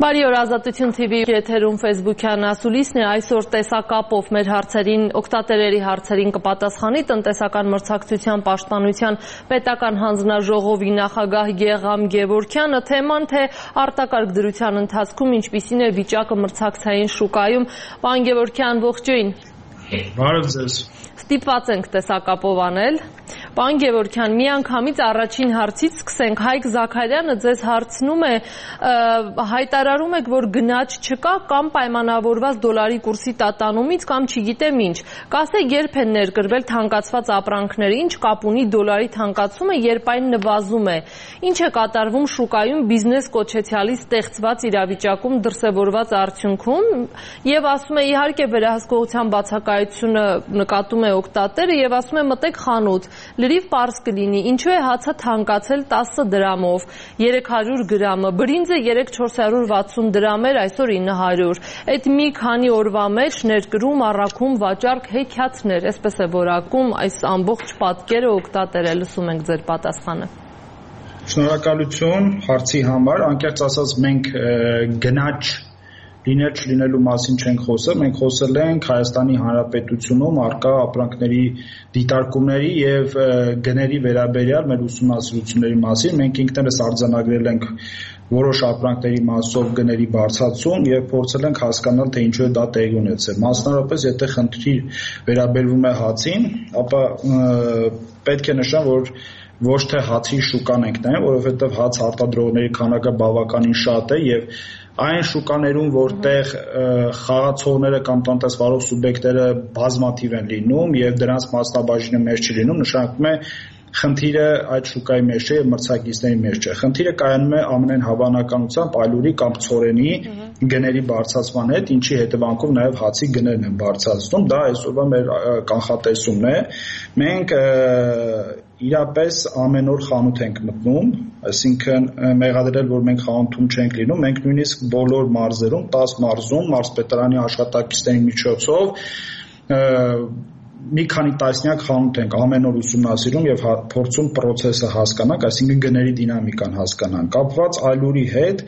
Բարի օր, Ազատություն TV եթերում Facebook-յան ասուլիսն է, այսօր տեսակապով մեր հարցերին, օգտատերերի հարցերին կպատասխանի տնտեսական մրցակցության պաշտպանության պետական հանձնաժողովի նախագահ Գեգամ Գևորգյանը, թեման թե արտակարգ դրության ընթացքում ինչպիսին է վիճակը մրցակցային շուկայում։ Պարոն Գևորգյան, ողջույն։ Բարև ձեզ։ Ստիպված ենք տեսակապով անել։ Պարոն Գևորգյան, միանգամից առաջին հարցից սկսենք։ Հայկ Զաքարյանը ձեզ հարցնում է, հայտարարում եք, որ գնաճ չկա կամ պայմանավորված դոլարի կուրսի տատանումից կամ չգիտեմ ինչ։ Կասեք, երբ են ներկրվել թանկացված ապրանքները, ինչ կապ ունի դոլարի թանկացումը, երբ այն նվազում է։ Ինչ է կատարվում շուկայում բիզնես կոչեցյալի ստեղծված իրավիճակում դրսևորված արդյունքում, եւ ասում է, իհարկե վերահսկողության բացակայությունը նկատում է օգտատերը եւ ասում է, մտեք խանութ, լրիվ պարզ կլինի, ինչու է հացը թանկացել 10 դրամով, 300 գրամը, բրինձը 3-460 դրամ էր, այսօր 900, այդ մի քանի օրվա մեջ ներկրում, առաքում, վաճառք հեքիաթներ, այսպես է որակում այս ամբողջ պատկերը օգտատերը, լսում ենք ձեր պատասխանը։ Շնորհակալություն հարցի համար, անկեղծ ասած մենք գնաճ լինել չլինելու մասին չենք խոսել, մենք խոսել ենք Հայաստանի Հանրապետությունում առկա ապրանքների դիտարկումների եւ գների վերաբերյալ մեր ուսումնասիրությունների մասին, մենք ինքներս արձանագրել ենք որոշ ապրանքների մասով գների բարձրացում եւ փորձել ենք հասկանալ թե ինչու է դա տեղի ունեցել։ Մասնավորապես, եթե խնդիր վերաբերվում է հացին, ապա պետք է նշեմ, որ ոչ թե հացի շուկան ենք նայում, որովհետև հաց արտադրողների քանակը բավականին շատ է եւ այն շուկաներում, որտեղ խաղացողները կամ տնտեսվարող սուբյեկտները բազմաթիվ են լինում եւ դրանց մասնաբաժինը մեծ չի լինում, նշանակում է խնդիրը այդ շուկայի մեջ չէ եւ մրցակիցների մեջ չէ։ Խնդիրը կայանում է ամենայն հավանականությամբ այլուրի կամ ցորենի գների բարձրացման հետ, ինչի հետևանքով նաեւ հացի գներն են բարձրացնում։ Դա այսօրվա մեր կանխատեսումն է։ Մենք իրապես ամեն օր խանութ ենք մտնում, այսինքն մեղադրել, որ մենք խանութում չենք լինում, մենք նույնիսկ բոլոր մարզերում, 10 մարզում, մարզպետարանի աշխատակիցների միջոցով մի քանի տասնյակ խանութ ենք ամեն օր ուսումնասիրում եւ փորձում process-ը հասկանանք, այսինքն գների դինամիկան հասկանանք։ Կապված այլուրի հետ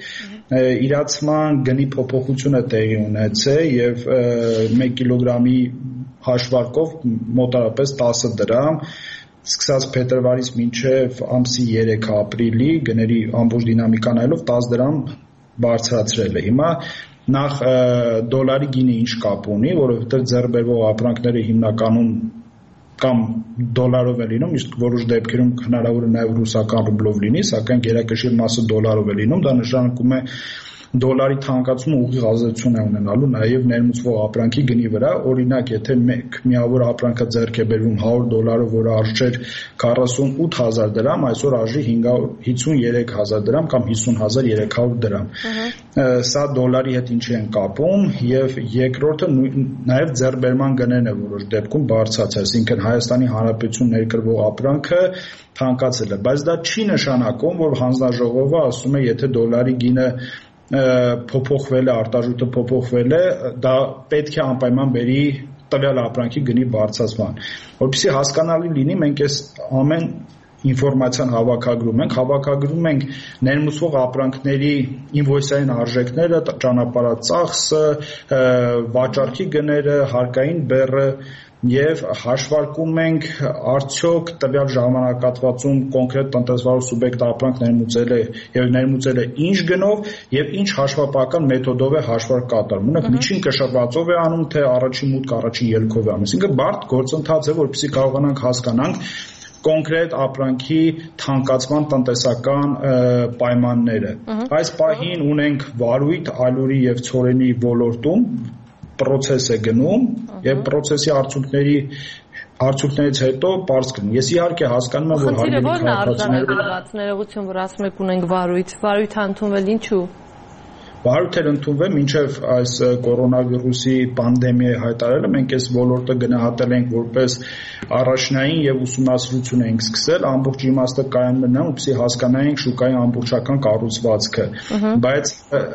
իրացման գնի փոփոխություն է տեղի ունեցել եւ 1 կիլոգրամի հաշվարկով մոտավորապես 10 դրամ սկսած փետրվարից մինչև ամսի 3 ապրիլի գների ամբողջ դինամիկան այլով 10 դրամ բարձրացրել է։ Հիմա նախ դոլարի գինը ինչ կապ ունի, որովհետև ձեռբերվող ապրանքները հիմնականում կամ դոլարով է լինում, իսկ որոշ դեպքերում հնարավոր է նաև ռուսական ռուբլով լինի, սակայն գերակշիռ մասը դոլարով է լինում, դա նշանակում է դոլարի թանկացումը ուղիղ ազդեցություն է ունենալու նաև ներմուծվող ապրանքի գնի վրա, օրինակ, եթե մեկ միավոր ապրանքը ձեռք է բերվում $100, որը արժեր 48000 դրամ, այսօր արժի 53000 դրամ կամ 50300 դրամ։ Սա դոլարի հետ ինչի են կապում եւ երկրորդը նաև ձեռբերման գներն է որոշ դեպքում բարձրացել, այսինքն Հայաստանի Հանրապետություն ներկրվող ապրանքը թանկացել է, բայց դա չի նշանակում, որ հանձնաժողովը ասում է, եթե դոլարի գինը փոփոխվել է, արտարժույթը փոփոխվել է, դա պետք է անպայման բերի տվյալ ապրանքի գնի բարձրացման։ Որպեսզի հասկանալի լինի, մենք այս ամեն ինֆորմացիան հավաքագրում ենք ներմուծվող ապրանքների ինվոյսային արժեքները, ճանապարհածախսը, վաճառքի գները, հարկային բեռը եւ հաշվարկում ենք արդյոք տվյալ ժամանակահատվածում կոնկրետ տնտեսվարող սուբյեկտը ապրանք ներմուծել է ինչ գնով եւ ինչ հաշվապահական մեթոդով է հաշվարկ կատարում։ Ունենք միջին կշռվածով է անում, թե առաջին մուտք առաջին ելքով է անում։ Այսինքն բարդ գործընթաց է, որպեսզի կարողանանք հասկանանք կոնկրետ ապրանքի թանկացման տնտեսական պայմանները։ Այս պահին ունենք վարույթ, այլուրի եւ ցորենի ոլորտում process է գնում եւ process-ի արդյունքներից հետո պարզ կլինի։ Ես իհարկե հասկանում եմ, որ հարգելի քաղաքացիները ներողություն, որ ասում եք ունենք վարույթ ընդունվել ինչու։ Վարույթ էր ընդունվել մինչև այս կորոնավիրուսի պանդեմիայի հայտարարելը, մենք այս ոլորտը գնահատել ենք որպես առաջնային եւ ուսումնասիրություն ենք սկսել, ամբողջ իմաստը կայանում է նրանում, որպեսզի հասկանայինք շուկայի ամբողջական կառուցվածքը, բայց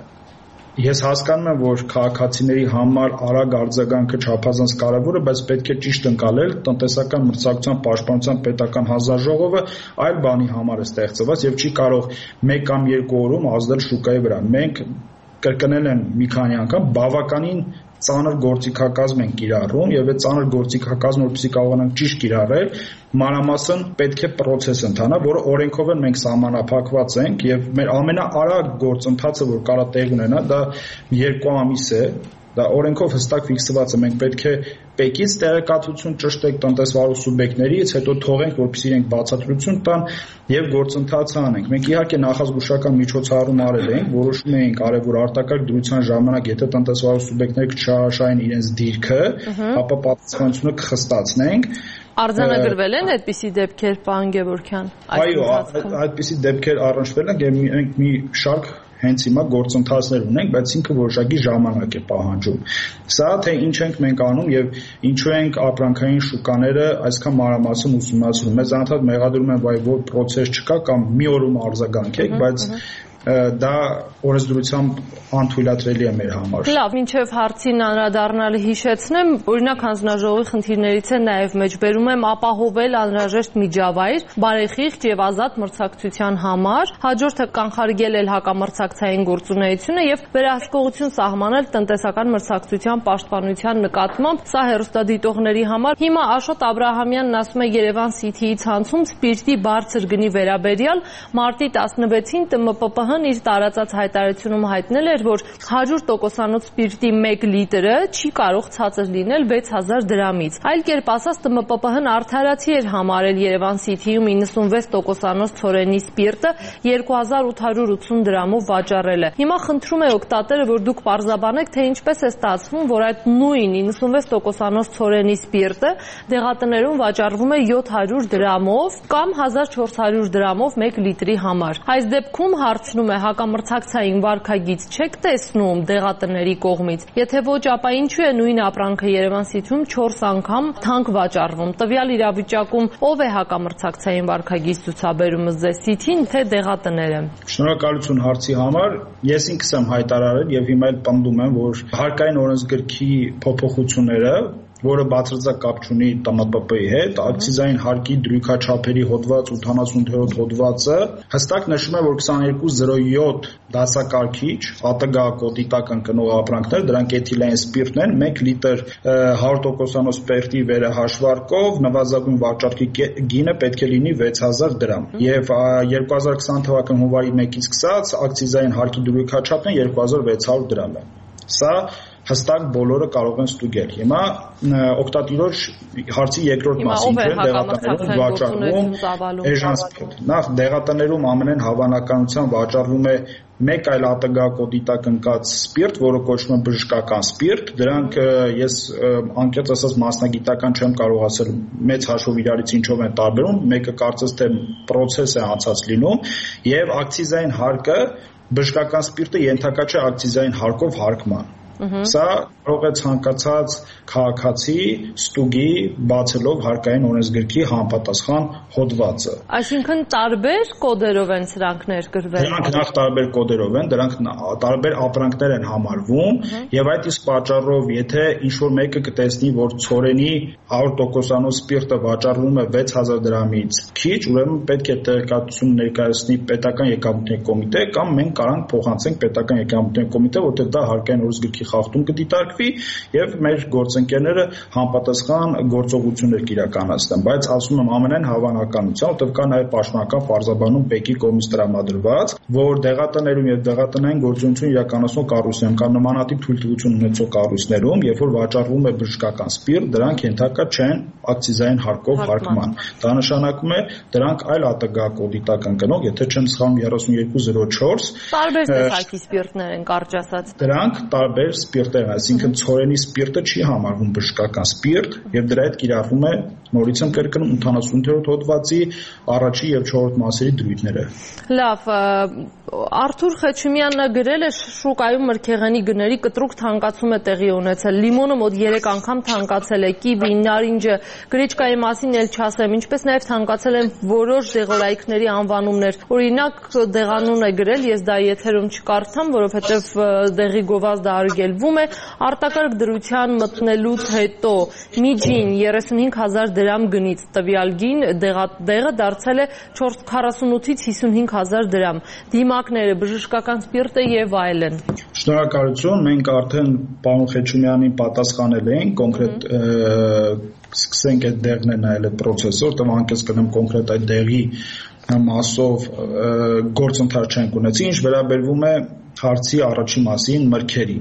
Ես հասկանում եմ, որ քաղաքացիների համար արագ արձագանքը չափազանց կարևոր է, բայց պետք է ճիշտ ընկալել տնտեսական մրցակցության պաշտպանության պետական հանձնաժողովը այլ բանի համար է ստեղծված եւ չի կարող 1 կամ 2 օրում ազդել շուկայի վրա։ Մենք կրկնել եմ մի քանի անգամ, բավականին ծանր գործիքակազմ են կիրառում եւ այդ ծանր գործիքակազմը որպեսզի կարողանանք ճիշտ կիրառել, մանրամասն պետք է process ընթանա, որը օրենքով են մենք սահմանափակված ենք եւ մեր ամենաարագ գործընթացը, որ կարող տեղ ունենա, դա 2 ամիս է, դա օրենքով հստակ ֆիքսված է, մենք պետք է պեկից տեղեկատվություն ճշտենք տնտեսվարող սուբյեկտներից, հետո թողենք, որպեսզի իրենք բացատրություն տան եւ գործընթացը անենք։ Մենք իհարկե նախազգուշական միջոցառում արել ենք, որոշում էինք արել, որ արտակարգ դրության ժամանակ, եթե տնտեսվարող սուբյեկտները չհաշային իրենց դիրքը, ապա պատասխանատվությունը կխստացնենք։ Արձանագրվել են այդպիսի դեպքեր, պարոն Գևորգյան։ Այո, այդպիսի դեպքեր առնչվել են եւ մենք մի շարք հենց հիմա գործընթացներ ունենք, բայց ինքը որոշակի ժամանակ է պահանջում։ Սա թե ինչ ենք մենք անում եւ ինչու ենք ապրանքային շուկաները այսքան մանրամասն ուսումնասիրում։ Մեզ անընդհատ մեղադրում են, որ process չկա կամ մի օրում արձագանքեք, բայց դա օրենսդրությամբ անթույլատրելի է մեր համար։ Լավ, մինչև հարցին անդրադառնալը հիշեցնեմ, օրինակ հանձնաժողովի խնդիրներից է նաև մեջբերում եմ ապահովել անհրաժեշտ միջավայր բարեխիղճ եւ ազատ մրցակցության համար, հաջորդը կանխարգել հակամրցակցային գործունեությունը եւ վերահսկողություն սահմանել տնտեսական մրցակցության պաշտպանության նկատմամբ, սա հեռուստադիտողների համար։ Հիմա Աշոտ Աբրահամյանն ասում է Երևան City-ի ցանցում սպիրտի բարձր գնի վերաբերյալ մարտի 16-ին ՏՄՊՊՀ իր տարածած հայտարարությունում հայտնել էր, որ 100% սպիրտի 1 լիտրը չի կարող ցածր լինել 6000 դրամից։ Այլ կերպ ասած, ՏՄՊՊՀ-ն արդարացի էր համարել Երևան City-ում 96% ցորենի սպիրտը 2880 դրամով վաճառելը։ Հիմա խնդրում է օգտատերը, որ դուք պարզաբանեք, թե ինչպես է ստացվում, որ այդ նույն 96% ցորենի սպիրտը դեղատներում վաճառվում է 700 դրամով կամ 1400 դրամով 1 լիտրի համար։ Այս դեպքում հարցնում է հակամրցակցային վարքագիծ չեք տեսնում դեղատների կողմից։ Եթե ոչ, ապա ինչու է նույն ապրանքը Երևան City-ում 4 անգամ թանկ վաճառվում։ Տվյալ իրավիճակում ով է հակամրցակցային վարքագիծ ցուցաբերում ձեզ City-ին, թե դեղատները։ Շնորհակալություն հարցի համար։ Ես ինքս եմ հայտարարել եւ հիմա էլ պնդում եմ, որ հարկային օրենսգրքի փոփոխությունները, որը բացարձակ կապ չունի ՏՄՊՊ-ի հետ, ակցիզային հարկի դրույքաչափերի հոդված 88-րդ հոդվածը հստակ նշում է, որ 2207 դասակարգիչ ԱՏԳ կոդի տակ ընկնող ապրանքներ, դրանք էթիլային սպիրտն են, 1 լիտր 100% սպիրտի վերահաշվարկով նվազագույն վաճառքի գինը պետք է լինի 6000 դրամ։ Եվ 2020 թվականի հունվարի 1-ից սկսած ակցիզային հարկի դրույքաչափն 2600 դրամ է։ Սա հստակ բոլորը կարող են ստուգել։ Հիմա օգտատիրոջ հարցի երկրորդ մասին, թե դեղատներում վաճառվում էժան սպիրտ։ Նախ դեղատներում ամենայն հավանականությամբ վաճառվում է մեկ այլ ԱՏԳ կոդի տակ ընկած սպիրտ, որը կոչվում է բժշկական սպիրտ։ Դրանք ես անկեղծ ասած մասնագիտական չեմ կարող ասել մեծ հաշվով իրարից ինչով են տարբերում, մեկը կարծես թե process է անցած լինում, եւ ակցիզային հարկը բժշկական սպիրտը ենթակա չէ ակցիզային հարկով հարկման։ Սա կարող է ցանկացած քաղաքացի ստուգի բացելով հարկային օրենսգրքի համապատասխան հոդվածը։ Այսինքն տարբեր կոդերով են սրանք ներգրվել։ Դրանք նախ տարբեր կոդերով են, դրանք տարբեր ապրանքներ են համարվում եւ այդ իսկ պատճառով, եթե ինչ-որ մեկը կտեսնի, որ ցորենի 100% սպիրտը վաճառվում է 6000 դրամից քիչ, ուրեմն պետք է տեղեկատվություն ներկայացնի պետական եկամուտների կոմիտե կամ մենք կարանք փոխանցենք պետական եկամուտների կոմիտե, որտեղ դա հարկային օրենսգրքի խախտում կդիտարկվի եւ մեր գործընկերները համապատասխան գործողություններ կիրականացնեն, բայց ասում եմ ամենայն հավանականությամբ, որտեղ կա նաեւ պաշտոնական պարզաբանում ՊԵԿ-ի կողմից տրամադրված, որ դեղատներում եւ դեղատնային գործունեություն իրականացնող կառույցներում կամ նմանատիպ թույլտվություն ունեցող կառույցներում, երբ որ վաճառվում է բժշկական սպիրտ, դրանք ենթակա չեն ակցիզային հարկով հարկման։ Դա նշանակում է դրանք այլ ԱՏԳ կոդի տակ ընկնող, եթե չեմ սխալվում 3204 տարբեր տեսակի սպիրտներ են կարճ ասած։ Դրանք տարբեր սպիրտեր, այսինքն ցորենի սպիրտը չի համարվում բժշկական սպիրտ եւ դրա հետ կիրառվում է նորից եմ կրկնում 88-րդ հոդվածի առաջի եւ 4-րդ մասերի դրույթները։ Լավ, Արթուր Խեչումյանը գրել է շուկայում մրգեղենի գների կտրուկ թանկացում է տեղի ունեցել։ Լիմոնը մոտ 3 անգամ թանկացել է, կիվին, նարինջը, գրիչկայի մասին էլ չասեմ, ինչպես նաև թանկացել են որոշ դեղորայքների անվանումներ։ Օրինակ դեղանուն է գրել, ես դա եթերում չկարդամ, որովհետև դեղի գովազդը արագ է արգելվում է արտակարգ դրության մտնելուց հետո միջին 35,000 դրամ գնից տվյալ գին դեղը դարձել է 48-ից 55,000 դրամ, դիմակները, բժշկական սպիրտը եւ այլն։ Շնորհակալություն, մենք արդեն պարոն Խեչումյանին պատասխանել ենք, կոնկրետ սկսենք այդ դեղն է նայել այդ process-ը, որտեղ անկես կնեմ կոնկրետ այդ դեղի մասով գործընթաց չենք ունեցի, ինչ վերաբերվում է հարցի առաջի մասին մրգերին։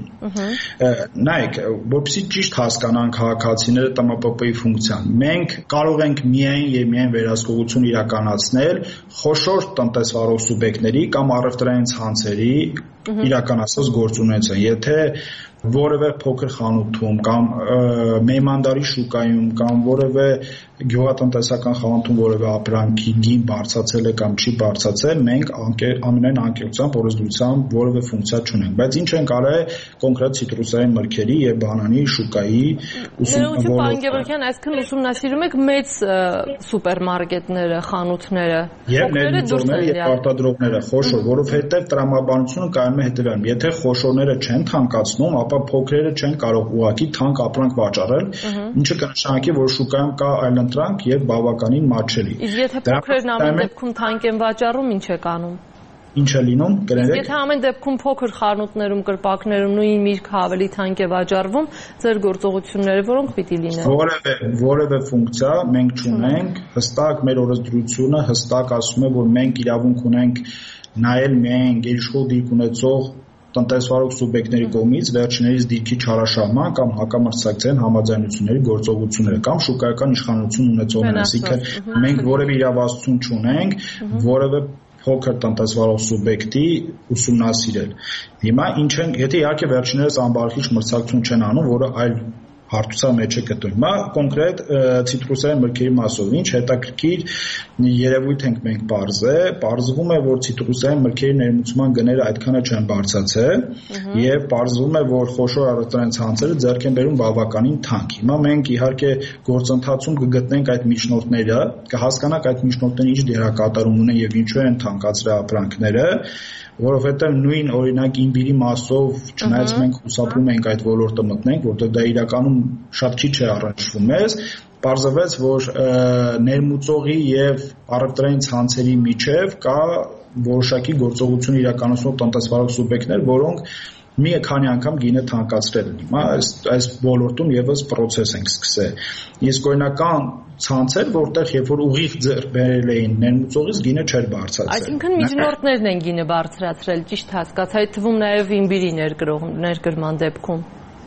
Նայեք, որպեսզի ճիշտ հասկանանք քաղաքացիները ՏՄՊՊ-ի ֆունկցիան, մենք կարող ենք միայն եւ միայն վերահսկողություն իրականացնել խոշոր տնտեսվարող սուբյեկտների կամ առևտրային ցանցերի իրականացած գործունեության։ Եթե որևէ փոքր խանութում կամ մեկմանդարի շուկայում կամ որևէ գյուղատնտեսական խանութում որևէ ապրանքի գին բարձրացել է կամ չի բարձրացել, մենք ամենայն անկեղծությամբ օրենսդրությամբ որևէ ֆունկցիա չունենք, բայց ինչ ենք արել կոնկրետ ցիտրուսային մրգերի եւ բանանի շուկայի ուսումնասիրում, այսինքն ուսումնասիրում եք մեծ սուպերմարկետները, խանութները, եւ ներմուծողները եւ արտադրողները, խոշոր, որովհետեւ տրամաբանությունը կայանում է հետեւյալում, եթե խոշորները չեն թանկացնում, ապա փոքրերը չեն կարող ուղղակի թանկ ապրանք վաճառել, ինչը կնշանակի, որ շուկայում կա այլընտրանք եւ բավականին մատչելի։ Իսկ եթե փոքրերն ամեն դեպքում թանկ են վաճառում, ինչ եք անում։ Ինչ է լինում, կներեք։ Եթե ամեն դեպքում փոքր խանութներում, կրպակներում նույն միրգը ավելի թանկ է վաճառվում, ձեր գործողությունները որոնք պիտի լինեն։ Որևէ ֆունկցիա մենք չունենք, հստակ մեր օրենսդրությունը հստակ ասում է, որ մենք իրավունք ունենք նայել միայն գերիշխող դիրք ունեցող տնտեսվարող սուբյեկտների կողմից վերջիներիս դիրքի չարաշահման կամ հակամրցակցային համաձայնությունների գործողությունները կամ շուկայական իշխանություն ունեցողներ, այսինքն մենք որևէ իրավասություն չունենք, որևէ փոքր տնտեսվարող սուբյեկտի ուսումնասիրել։ Հիմա ինչ են, եթե իհարկե վերջիներս ամբարխիչ մրցակցություն չեն անում, որը այլ հարթության մեջ է գտնվում։ Հիմա կոնկրետ ցիտրուսային մրգերի մասով ինչ հետաքրքիր երևույթ ենք մենք պարզվում է, որ ցիտրուսային մրգերի ներմուծման գները այդքանը չեն բարձրացել եւ պարզվում է, որ խոշոր առևտրային ցանցերը ձեռք են բերում բավականին թանկ։ Հիմա մենք իհարկե գործընթացում կգտնենք այդ միջնորդները, կհասկանանք այդ միջնորդները ինչ դերակատարում ունեն եւ ինչու են թանկացրել ապրանքները, որովհետև նույն օրինակ իմբիրի մասով չնայած մենք հուսափում ենք այդ ոլորտը մտնենք, որտեղ դա իրականում շատ քիչ է առնչվում մեզ, պարզվեց, որ ներմուծողի եւ առևտրային ցանցերի միջև կա որոշակի գործողություն իրականացնող տնտեսվարող սուբյեկտներ, որոնք մի քանի անգամ գինը թանկացրել են։ Հիմա այս ոլորտում եւս process ենք սկսել։ Իսկ օրինական ցանցեր, որտեղ երբ որ ուղիղ ձեռք բերել էին ներմուծողից, գինը չէր բարձրացել։ Այսինքն միջնորդներն են գինը բարձրացրել, ճիշտ հասկացա, այդ թվում նաեւ իմբիրի ներկրման դեպքում։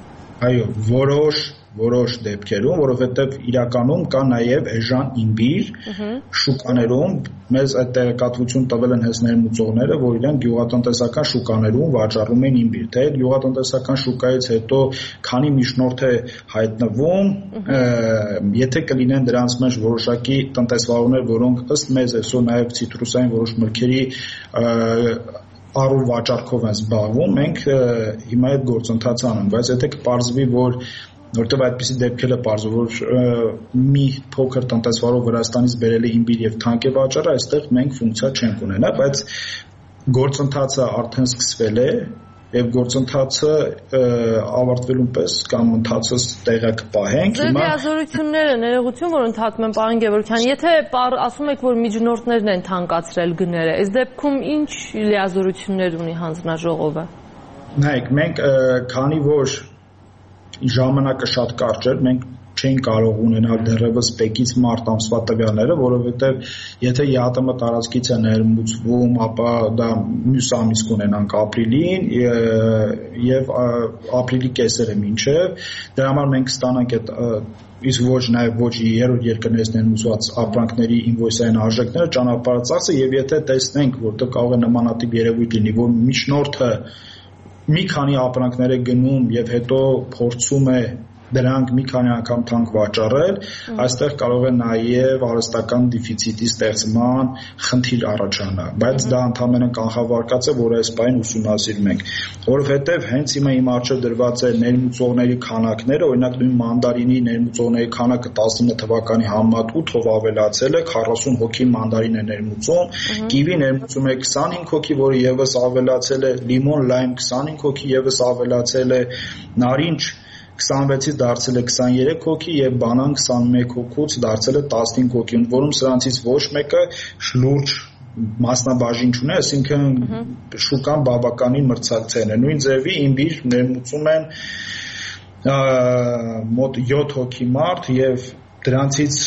Այո, որոշ դեպքերում, որովհետև իրականում կա նաև էժան իմբիր շուկաներում, մեզ այդ տեղեկատվություն տվել են հենց ներմուծողները, որ իրենք գյուղատնտեսական շուկաներում վաճառում են իմբիր, թե գյուղատնտեսական շուկայից հետո քանի միջնորդ է հայտնվում, եթե կլինեն դրանց մեջ որոշակի տնտեսվարողներ, որոնք ըստ մեզ այսօր նաև ցիտրուսային որոշ մրգերի առու վաճառքով են զբաղվում, մենք հիմա այդ գործընթացը անենք, բայց եթե կպարզվի, որտեղ այդպիսի դեպքեր է պարզվում, որ մի փոքր տնտեսվարող Վրաստանից բերել է իմբիր եւ թանկ է վաճառել, այստեղ մենք ֆունկցիա չենք ունենա, բայց գործընթացը արդեն սկսվել է եւ գործընթացը ավարտվելուն պես կամ ընթացս տեղակ պահենք հիմա լիազորությունները ներողություն որ ընդհատում եմ պարոն Գևորգյան եթե ասում եք որ միջնորդներն են թանկացրել գները այս դեպքում ինչ լիազորություններ ունի հանձնաժողովը նայեք մենք քանի որ ժամանակը շատ կարճ էր մենք չեն կարող ունենալ դեռևս պեկից մարտ ամսվա տվյալները, որովհետև եթե ԵԱՏՄ տարածքից է ներմուծվում, ապա դա մյուս ամիս կունենանք ապրիլին եւ ապրիլի կեսերը մինչեւ դրա համար մենք ստանանք այդ իսկ ոչ նաև ոչ երրորդ երկրներից ներմուծված ապրանքների ինվոյսային արժեքները ճանապարհածախսը եւ եթե տեսնենք, որտեղ կարող է նմանատիպ երևույթ լինի, որ միջնորդը մի քանի ապրանքներ է գնում եւ հետո փորձում է դրանք մի քանի անգամ թանկ վաճառել, այստեղ կարող է նաև արհեստական դեֆիցիտի ստեղծման խնդիր առաջանալ, բայց դա ընդհանրապես կանխավարկած է, որ այս բանը ուսումնասիրում ենք, որովհետև հենց հիմա իմ առջև դրված է ներմուծողների քանակները, օրինակ նույն մանդարինի ներմուծողների քանակը 19 թվականի համեմատ 8-ով ավելացել է, 40 հոգի մանդարին է ներմուծում, կիվի ներմուծում է 25 հոգի, որը եւս ավելացել է, լիմոն, լայմ 25 հոգի եւս ավելացել է, նարինջ 26-ից դարձել է 23 հոգի եւ բանան 21 հոգուց դարձել է 15 հոգի, որում սրանցից ոչ մեկը լուրջ մասնաբաժին չունի, այսինքն շուկան բավականին մրցակցային է։ Նույն ձևի իմբիր ներմուծում են մոտ 7 հոգի մարդ եւ դրանցից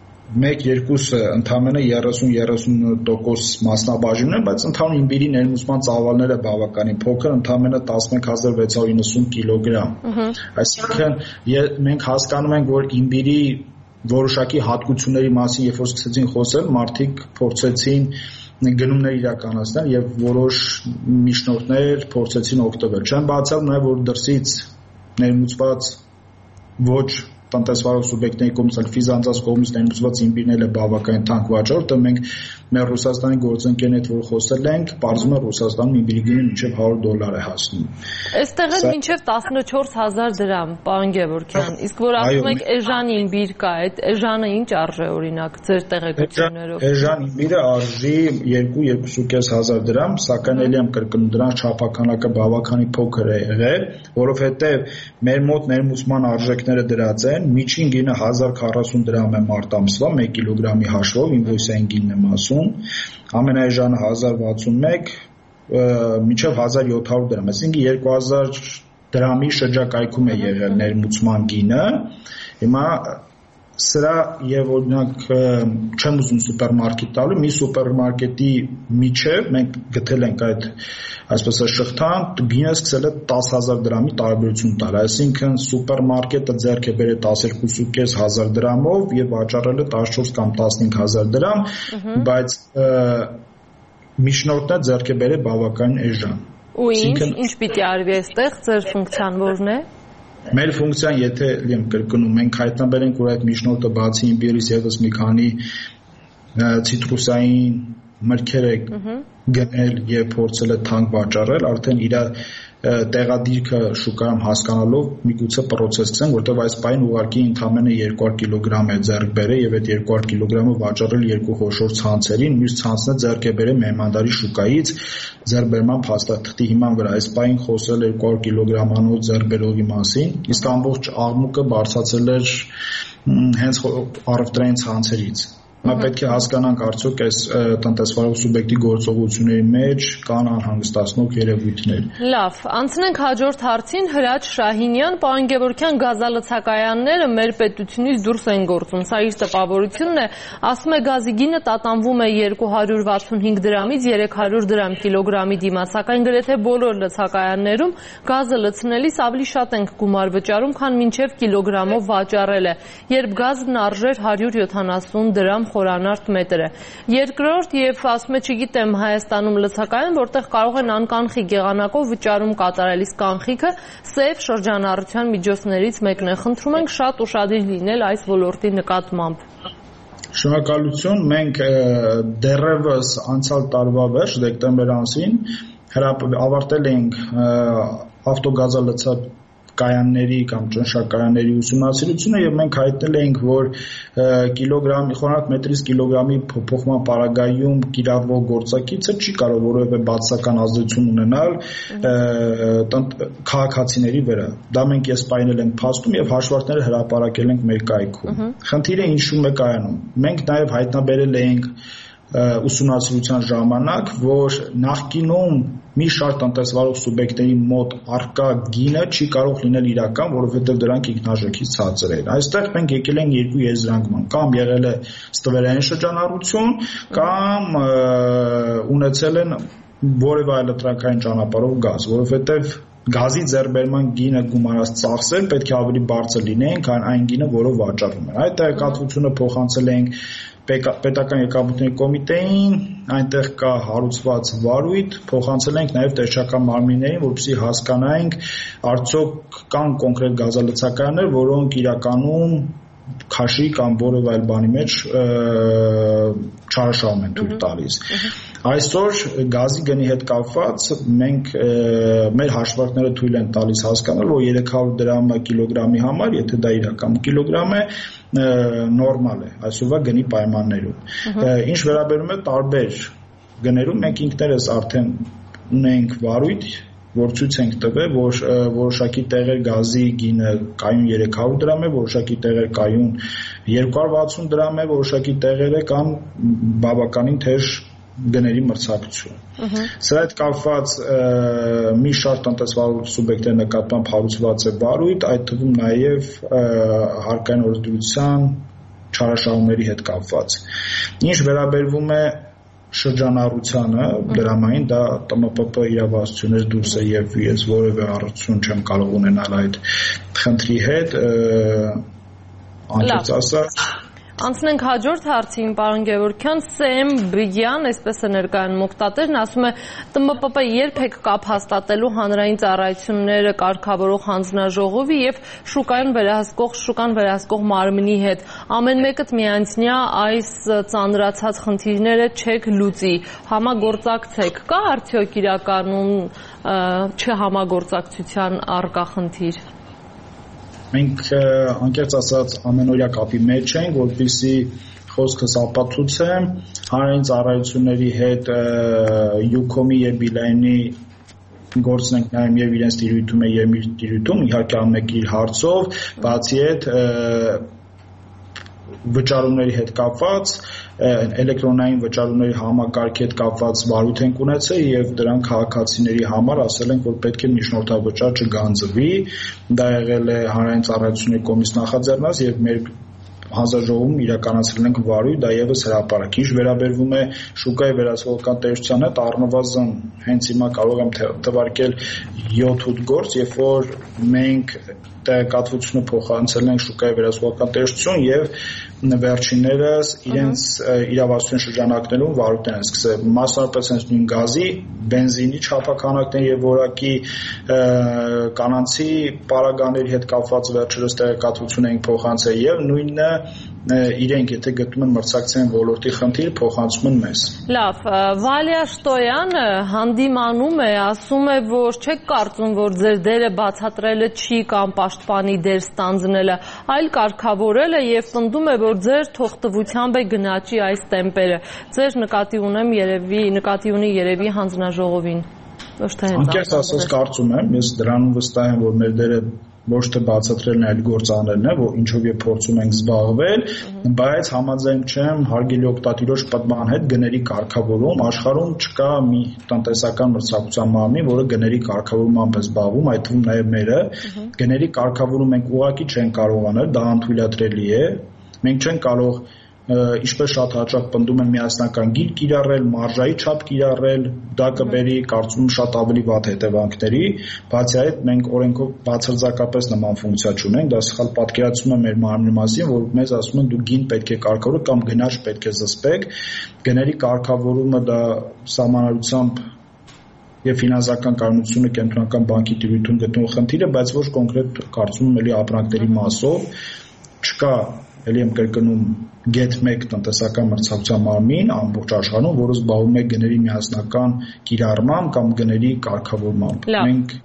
1-2-ը ընդհանրապես 30-30% մասնաբաժին են, բայց ընդհանուր իմբիրի ներմուծման ծավալները բավականին փոքր, ընդհանրապես 11690 կիլոգրամ։ Այսինքն մենք հասկանում ենք, որ իմբիրի որոշակի հատկությունների մասին, երբ որ սկսեցին խոսել, մարդիկ փորձեցին գնումներ իրականացնել եւ որոշ միջնորդներ փորձեցին օգտվել։ Չեմ բացառում նաեւ, որ դրսից ներմուծված ոչ տնտեսվարող սուբյեկտների կողմից, այլ ֆիզանձանց կողմից ներմուծված իմբիրն է բավականին թանկ վաճառ, որտեղ մենք մեր Ռուսաստանի գործընկերների հետ որ խոսել ենք, պարզվում է Ռուսաստանում իմբիրի գինը մինչև $100 է հասնում։ Այստեղ էլ մինչև 14000 դրամ, պարոն Գևորգյան, իսկ որ ասում եք էժան իմբիր կա, այդ էժանը ինչ արժե օրինակ ձեր տեղեկություններով։ Էժան իմբիրը արժի 2-2.500 դրամ, սակայն ելի եմ կրկնում, դրանց չափականակը բավականին փոքր է եղել, որովհետև մեր մոտ ներմուծման արժեքները դրած են, միջին գինը 1040 դրամ է մարտ ամսվա 1 կիլոգրամի հաշվով, ինվոյսային գինն եմ ասում, ամենաէժանը 1061 մինչև 1700 դրամ, այսինքն 2000 դրամի շրջակայքում է եղել ներմուծման գինը, հիմա սրա եւ օրինակ չեմ ուզում սուպերմարկետ տալու, մի սուպերմարկետի միջև մենք գտել ենք այդ այսպես շղթան, գինը սկսել է 10000 դրամի տարբերություն տալ, այսինքն սուպերմարկետը ձեռք է բերել 12500 դրամով եւ վաճառել է 14 կամ 15000 դրամ, բայց միջնորդը ձեռք է բերել բավականին էժան։ Ու ինչ պիտի արվի այստեղ, ձեր ֆունկցիան որն է։ Մեր ֆունկցիան, եթե եմ կրկնում, մենք հայտնաբերել ենք, որ այդ միջնորդը բացի իմբիրից եւս մի քանի ցիտրուսային մրգեր է գնել եւ փորձել է թանկ վաճառել, արդեն իր տեղադիրքը շուկայում հասկանալով միգուցե process կսեն, որտեղ այս պայն ուղարկի ընդամենը 200 կիլոգրամ է ձեռք բերել եւ այդ 200 կիլոգրամը վաճառել երկու խոշոր ցանցերին, մյուս ցանցը ձեռք է բերել Մեմանդարի շուկայից ձեռբերման փաստաթղթի հիման վրա։ Այս պայն խոսել 200 կիլոգրամանոց ձեռբերողի մասին, իսկ ամբողջ աղմուկը բարձրացել էր հենց առևտրային ցանցերից։ Նա պետք է հասկանանք արդյոք այս տնտեսվարող սուբյեկտի գործողությունների մեջ կան անհանգստացնող երևույթներ։ Լավ, անցնենք հաջորդ հարցին, Հրաչ Շահինյան, պարոն Գևորգյան, գազալցակայանները մեր պետությունից դուրս են գործում, սա իր տպավորությունն է, ասում է գազի գինը տատանվում է 265 դրամից 300 դրամ կիլոգրամի դիմաց, սակայն գրեթե բոլոր լցակայաններում գազը լցնելիս ավելի շատ ենք գումար վճարում, քան մինչև կիլոգրամով վաճառել է, երբ գազն արժեր 170 դրամ խորանարդ մետրը։ Երկրորդ եւ ասում է չգիտեմ Հայաստանում լցակայան, որտեղ կարող են անկանխիկ եղանակով վճարում կատարել, իսկ կանխիկը սև շրջանառության միջոցներից մեկն է։ Խնդրում ենք շատ ուշադիր լինել այս ոլորտի նկատմամբ։ Շնորհակալություն, մենք դեռևս անցյալ տարվա վերջ դեկտեմբեր ամսին ավարտել ենք ավտոգազալցակ կայանների կամ ճնշակայանների ուսումնասիրությունը եւ մենք հայտնել ենք, որ կիլոգրամի խորանարդ մետրից կիլոգրամի փոփոխման պարագայում կիրառվող գործակիցը չի կարող որևէ բացասական ազդեցություն ունենալ քաղաքացիների վրա։ Դա մենք եսպայնել ենք փաստում եւ հաշվարկները հրապարակել ենք մեր կայքում։ Խնդիրը ինչու՞մ է կայանում։ Մենք նաեւ հայտնաբերել ենք ուսումնասիրության ժամանակ, որ նախկինում մի շարք տնտեսվարող սուբյեկտների մոտ առկա գինը չի կարող լինել իրական, որովհետև դրանք ինքնարժեքից ցածր են։ Այստեղ մենք եկել ենք երկու եզրանկման, կամ եղել է ստվերային շրջանառություն, կամ ունեցել են որևէ այլ լտրակային ճանապարհով գազ, որովհետև գազի ձեռբերման գինը գումարած ծախսեր պետք է ավելի բարձր լինեին, քան այն գինը, որը վաճառվում է։ Այդ տեղեկատվությունը փոխանցել ենք պետական եկամուտների կոմիտեին, այնտեղ կա հարուցված վարույթ, փոխանցել ենք նաև տեղեկատվական մարմիններին, որպեսզի հասկանայինք արդյոք կան կոնկրետ գազալցակայաններ, որոնք իրականում քաշի կամ որևէ այլ բանի մեջ չարաշահում են թույլ տալիս։ Այսօր գազի գնի հետ կապված մենք մեր հաշվարկները թույլ են տալիս հասկանալ, որ 300 դրամը կիլոգրամի համար, եթե դա իրական կիլոգրամ է, նորմալ է այսօրվա գնի պայմաններում։ Ինչ վերաբերում է տարբեր գներում, մենք ինքներս արդեն ունենք վարույթ, որ ցույց ենք տվել, որ որոշակի տեղեր գազի գինը կայուն 300 դրամ է, որոշակի տեղեր կայուն 260 դրամ է, որոշակի տեղերը կան բավականին թեժ գների մրցակցություն։ Սրա հետ կապված մի շարք տնտեսվարող սուբյեկտների նկատմամբ հարուցված է վարույթ, այդ թվում նաև հարկային օրենսդրության չարաշահումների հետ կապված։ Ինչ վերաբերվում է շրջանառությանը դրամային դա ՏՄՊՊ իրավասությունից դուրս է եւ ես որևէ առողջություն չեմ կարող ունենալ այդ խնդրի հետ անկեղծ ասած Անցնենք հաջորդ հարցին, պարոն Գևորգյան, Սեմ Բիգյան, այսպես է ներկայանում օգտատերն, ասում է ՏՄՊՊ երբեք կապ հաստատելու հանրային ծառայությունները կարգավորող հանձնաժողովի եւ շուկան վերահսկող մարմնի հետ։ Ամեն մեկդ միանձնյա այս ծանրացած խնդիրները չեք լուծի, համագործակցեք։ Կա արդյոք իրականում չհամագործակցության առկա խնդիր։ Մենք անկեղծ ասած ամենօրյա կապի մեջ ենք, որպեսզի խոսքս ապացուցեմ, հանրային ծառայությունների հետ յուքոմի եւ բիլայնի գործն ենք նայում եւ իրենց տիրույթում է եւ իր տիրույթում, իհարկե ամեն իր հարցով, բացի այդ վճարումների հետ կապված էլեկտրոնային վճարումների համակարգի հետ կապված վարույթ ենք ունեցել եւ դրան քաղաքացիների համար ասել ենք, որ պետք է միջնորդավճար չգանձվի, դա եղել է հանրային ծառայությունների կողմից նախաձեռնած եւ մեր հանձնաժողովում իրականացրել ենք վարույթ, դա եւս հրապարակ։ Ինչ վերաբերվում է շուկայի վերահսկողական տերությունն, առնվազն հենց հիմա կարող եմ թվարկել 7-8 գործ, երբ որ մենք տեղեկատվությունը փոխանցել ենք շուկայի վերահսկողական տերություն եւ վերջիններս իրենց իրավասության շրջանակներում վարույթներ են սկսել, մասնավորապես հենց նույն գազի, բենզինի չափականակների եւ որակի կանանցի պարագաների հետ կապված վերջերս տեղեկատվություն ենք փոխանցել եւ նույնը իրենք եթե գտնում են մրցակցային ոլորտի խնդիր փոխանցում են մեզ։ Լավ, Վալիա Շտոյանը հանդիմանում է, ասում է, որ չեք կարծում, որ ձեր դերը բացատրելը չի կամ պաշտպանի դեր ստանձնելը, այլ կարգավորելը եւ պնդում է, որ ձեր թողտվությամբ է գնաճի այս տեմպերը։ Ձեր նկատի ունի երևի հանձնաժողովին։ Անկեղծ ասած կարծում եմ, ես դրանում վստահ եմ, որ մեր դերը ոչ թե բացատրելն այլ գործաներն է, որ ինչով եւ փորձում ենք զբաղվել, բայց համաձայն չեմ հարգելի օգտատիրոջ պատման հետ գների կարգավորում, աշխարհում չկա մի տնտեսական մրցակցության մարմին, որը գների կարգավորումով է զբաղվում, այդ թվում նաեւ մերը, գների կարգավորում մենք ուղղակի չենք կարող անել, դա անթույլատրելի է, մենք չենք կարող ինչպես շատ հաճախ պնդում են միասնական գիր կիրառել, մարժայի չափ կիրառել, դա կբերի կարծում շատ ավելի վատ հետևանքների, բացի այդ մենք օրենքով բացարձակապես նման ֆունկցիա չունենք, դա սխալ պատկերացում է մեր մարմնի մասին, որ մեզ ասում են դու գին պետք է կարգավորեք կամ գնաճ պետք է զսպեք, գների կարգավորումը դա սահմանադրությամբ եւ ֆինանսական կայունությունը կենտրոնական բանկի տիրույթում գտնող խնդիր է, բայց ոչ կոնկրետ կարծում եմ էլի ապրանքների մասով չկա Էլի եմ կրկնում get 1 տնտեսական մրցակցության մարմին ամբողջ աշխարհում, որը զբաղվում է գների միասնական կիրառմամբ կամ գների կարգավորմամբ։ Մենք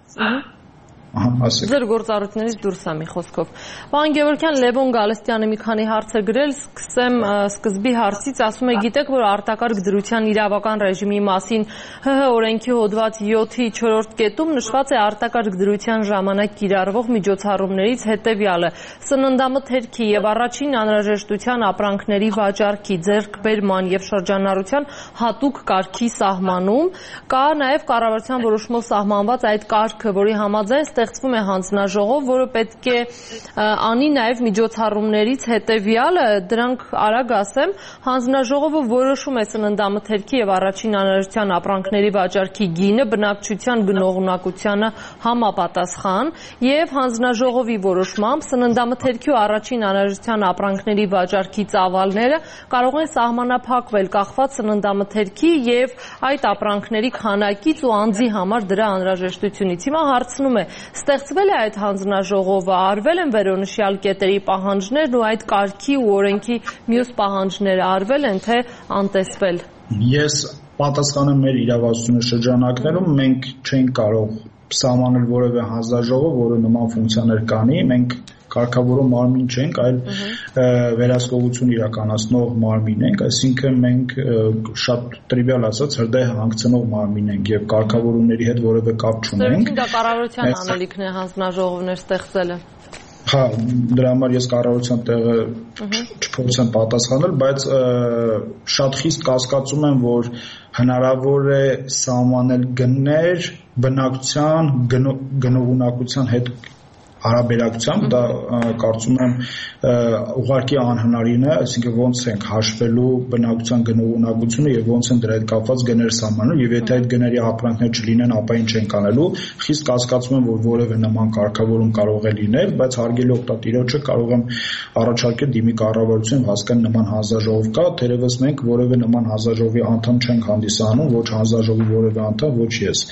Ձեր գործառույթներից դուրս է մի խոսքով։ Պարոն Գևորգյան, Լևոն Գալստյանը մի քանի հարց է գրել, սկսեմ սկզբի հարցից, ասում է գիտեք, որ արտակարգ դրության իրավական ռեժիմի մասին ՀՀ օրենքի հոդված 7-ի 4-րդ կետում նշված է արտակարգ դրության ժամանակ կիրառվող միջոցառումներից հետևյալը՝ սննդամթերքի եւ առաջին անհրաժեշտության ապրանքների վաճառքի, ձեռքբերման եւ շրջանառության հատուկ կարգի սահմանում, կա նաեւ կառավարության որոշումով սահմանված այդ կարգը, որի համաձայն ստեղծվում է հանձնաժողով, որը պետք է անի նաև միջոցառումներից հետևյալը, դրանք արագ ասեմ, հանձնաժողովը որոշում է սննդամթերքի եւ առաջին անհրաժեշտության ապրանքների վաճառքի գինը բնակչության գնողունակությանը համապատասխան եւ հանձնաժողովի որոշմամբ սննդամթերքի ու առաջին անհրաժեշտության ապրանքների վաճառքի ծավալները կարող են սահմանափակվել կախված սննդամթերքի եւ այդ ապրանքների քանակից ու անձի համար դրա անհրաժեշտությունից։ Հիմա հարցնում է, ստեղծվել է այդ հանձնաժողովը, արվել են վերոնշյալ կետերի պահանջներն ու այդ կարգի ու օրենքի մյուս պահանջները արվել են, թե անտեսվել։ Ես պատասխանեմ մեր իրավասությունը շրջանակներում, մենք չենք կարող սահմանել որևէ հանձնաժողով, որը նման ֆունկցիաներ կանի, մենք կարգավորող մարմին չենք, այլ վերահսկողություն իրականացնող մարմին ենք, այսինքն մենք շատ տրիվիալ ասած հրդեհ հանգցնող մարմին ենք եւ կարգավորումների հետ որևէ կապ չունենք։ Դա կառավարության անելիքն է հանձնաժողովներ ստեղծելը։ Հա, դրա համար ես կառավարության տեղը չփորձեմ պատասխանել, բայց շատ խիստ կասկածում եմ, որ հնարավոր է սահմանել գներ բնակչության գնողունակության հետ հարաբերակցությամբ, դա կարծում եմ ուղղակի անհնարին է, այսինքն ոնց ենք հաշվելու բնակչության գնողունակությունը եւ ոնց են դրա հետ կապված գներ սահմանելու եւ եթե այդ գների ապրանքներ չլինեն, ապա ինչ ենք անելու։ Խիստ կասկածում եմ, որ որևէ նման կարգավորում կարող է լինել, բայց հարգելի օգտատիրոջը կարող եմ առաջարկել դիմի կառավարություն հասկանալ նման հանձնաժողով կա, թերևս մենք որևէ նման հանձնաժողովի անդամ չենք հանդիսանում, ոչ հանձնաժողովի որևէ անդամ, ոչ ես։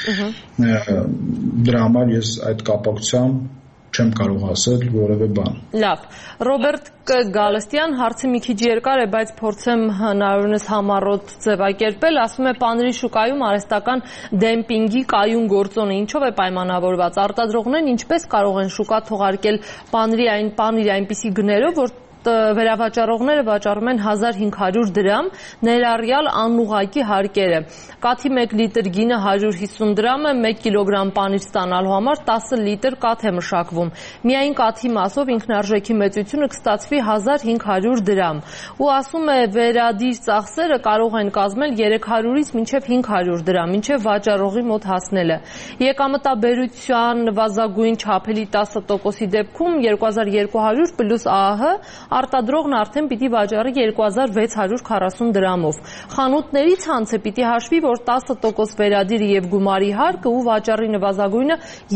Դրա համար ես այդ կապակցությամբ չեմ կարող ասել որևէ բան։ Լավ, Ռոբերտ Գալստյան, հարցը մի քիչ երկար է, բայց փորձեմ հնարավորինս համառոտ ձևակերպել, ասում է պանրի շուկայում արհեստական դեմպինգի կայուն գործոնը ինչով է պայմանավորված, արտադրողներն ինչպես կարող են շուկա թողարկել պանիրի այնպիսի գներով, որ վերավաճառողները վաճառում են 1500 դրամ, ներառյալ անուղղակի հարկերը։ Կաթի 1 լիտր գինը 150 դրամ է, 1 կիլոգրամ պանիր ստանալու համար 10 լիտր կաթ է մշակվում։ Միայն կաթի մասով ինքնարժեքի մեծությունը կստացվի 1500 դրամ։ Ու ասում է վերադիր ծախսերը կարող են կազմել 300-ից մինչև 500 դրամ, մինչև վաճառողի մոտ հասնելը։ Եկամտաբերության նվազագույն չափելի 10%-ի դեպքում 2200 պլյուս ԱՀ արտադրողն արդեն պիտի վաճառի 2640 դրամով։ Խանութների ցանցը պիտի հաշվի, որ 10% վերադիր եւ գումարի հարկը ու վաճառի նվազագույնը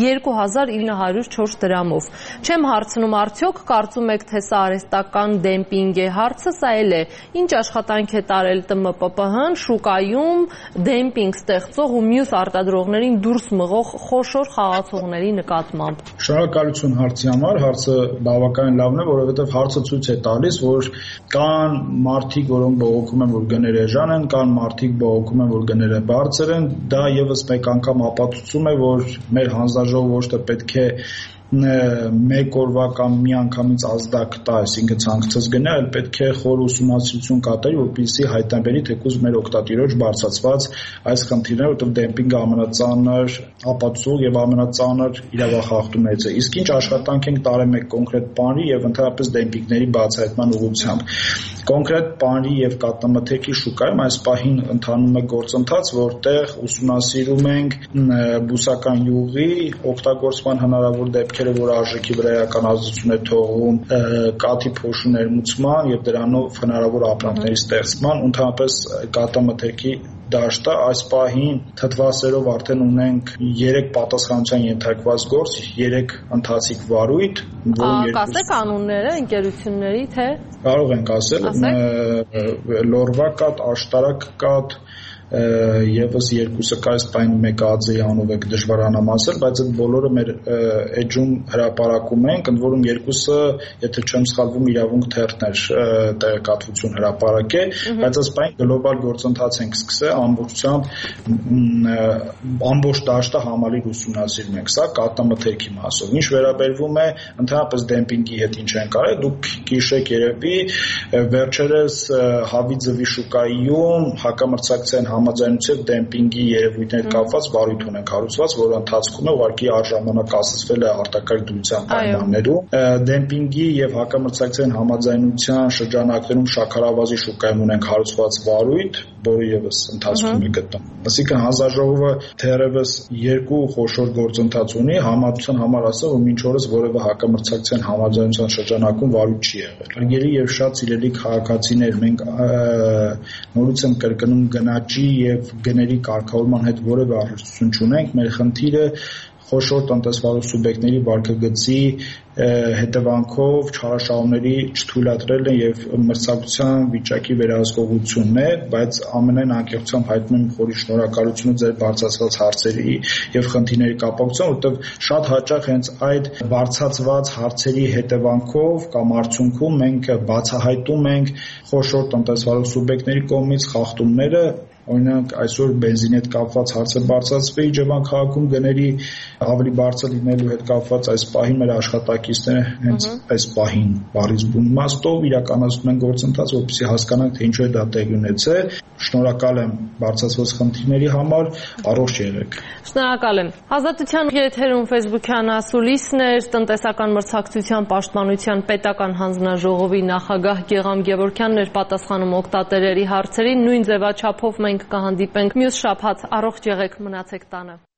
2904 դրամով։ Չեմ հարցնում արդյոք կարծում եք, թե սա արհեստական դեմպինգ է, հարցը սա էլ է։ Ինչ աշխատանք է տարել ՏՄՊՊՀ-ն շուկայում դեմպինգ ստեղծող ու մյուս արտադրողներին դուրս մղող խոշոր խաղացողների նկատմամբ։ Շնորհակալություն հարցի համար, հարցը բավականին լավն է, որովհետեւ հարցը ցույց է տալիս, որ կան մարդիկ, որոնք բողոքում են, որ գները էժան են, կան մարդիկ բողոքում են, որ գները բարձր են, դա եւս մեկ անգամ ապացուցում է, որ մեր հանձնաժողովը ոչ թե պետք է մեկ օրվա կամ մի անգամից ազդակ տա, այսինքն ցանկացած գնա, այլ պետք է խոր ուսումնասիրություն կատարի, որպեսզի հայտնաբերի թեկուզ մեր օգտատիրոջ բարձրացված այս խնդիրները, որտեղ դեմպինգը ամենածանր ապացույց եւ ամենածանր իրավախախտումներից է։ Իսկ ինչ աշխատանք ենք տարել մեկ կոնկրետ բանի եւ ընդհանրապես դեմպինգների բացահայտման ուղղությամբ։ Կոնկրետ բանի եւ կաթնամթերքի շուկայում այս պահին ընթանում է գործընթաց, որտեղ ուսումնասիրում ենք բուսական յուղի օգտագործման հնարավոր դեպքերը, որ արժեքի վրա էական ազդեցություն է թողում, կաթի փոշու ներմուծման եւ դրանով հնարավոր ապրանքների ստեղծման, ընդհանրապես կաթնամթերքի դաշտը այս պահին թթվասերով արդեն ունենք 3 պատասխանատվության ենթարկված գործ, 3 ընթացիկ վարույթ, որոնք կասեք անունները ընկերությունների, թե կարող ենք ասել, լորվա կաթ, աշտարակ կաթ, եւս երկուսը կա, այս պայն մեկը Ածեի անով է դժվարանամ ասել, բայց այդ բոլորը մեր էջում հրապարակում են, ընդ որում երկուսը, եթե չեմ սխալվում, իրավունք թերթներ տեղեկատվություն հրապարակ է, բայց այս պայն գլոբալ գործընթաց ենք սկսել, ամբողջությամբ ամբողջ դաշտը համալիր ուսումնասիրում ենք, սա կաթնամթերքի մասով։ Ինչ վերաբերվում է ընդհանրապես դեմպինգի հետ ինչ են կարել, դուք կհիշեք երևի վերջերս հավի ձվի շուկայում հակամրցակցային համաձայնությամբ դեմպինգի երևույթներ կապված վարույթ ունենք հարուցված, որը ընթացքում է ուղղակի առժամանակ ասացվել է արտակարգ դրության պայմաններում։ Դեմպինգի եւ հակամրցակցային համաձայնության շրջանակներում շաքարավազի շուկայում ունենք հարուցված վարույթ, որը եւս ընթացքում է գտնվում։ Այսինքն հանձնաժողովը թերևս երկու խոշոր գործընթաց ունի, համատության համար ասա, որ մինչ օրս որևէ հակամրցակցային համաձայնության շրջանակում վարույթ չի եղել։ Հարգելի եւ շատ սիրելի քաղաքացիներ, մենք նորից եմ կրկնում գնաճի եւ գների կարգավորման հետ որևէ առնչություն չունենք, մեր խնդիրը խոշոր տնտեսվարող սուբյեկտների վարկագծի հետևանքով չարաշահումների չթույլատրելն է եւ մրցակցության վիճակի վերահսկողությունն է, բայց ամենայն անկեղծությամբ հայտնում եմ խորի շնորհակալությունը ձեր բարձրացված հարցերի եւ խնդիրների կապակցությամբ, որովհետեւ շատ հաճախ հենց այդ բարձրացված հարցերի հետևանքով կամ արդյունքում մենք բացահայտում ենք խոշոր տնտեսվարող սուբյեկտների կողմից խախտումները։ Օրինակ այսօր բենզինի հետ կապված հարցը բարձրացվի Իջևան քաղաքում գների ավելի բարձր լինելու հետ կապված այս պահին մեր աշխատակիցները հենց այս պահին բառից բուն իմաստով իրականացնում են գործընթաց, որպեսզի հասկանանք թե ինչու է դա տեղի ունեցել։ Շնորհակալ եմ բարձրացված խնդիրների համար, առողջ եղեք։ Շնորհակալ եմ։ Ազատության եթերում Facebook-յան ասուլիսն էր տնտեսական մրցակցության պաշտպանության պետական հանձնաժողովի նախագահ Գեգամ Գևորգյանն էր պատասխանում օգտատերերի հարցերին։ Նույն ձևաչափով մենք կհանդիպենք մյուս շաբաթ։ Առողջ եղեք, մնացեք տանը։